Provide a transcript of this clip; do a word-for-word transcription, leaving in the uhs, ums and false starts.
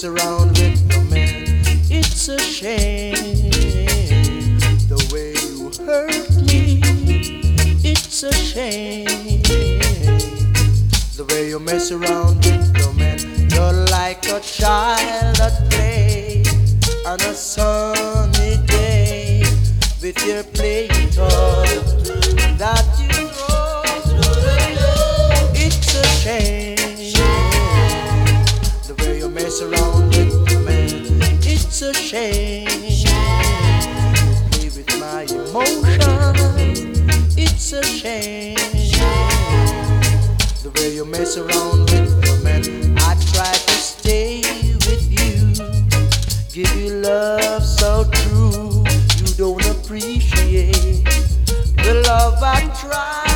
mess around with no man. It's a shame the way you hurt me. It's a shame the way you mess around with no man. You're like a child at play on a sunny day with your play toy that you roll. It's a shame the way you mess around with the man. It's a shame you play with my emotions. It's a shame the way you mess around with the man. I try to stay with you, give you love so true. You don't appreciate the love I try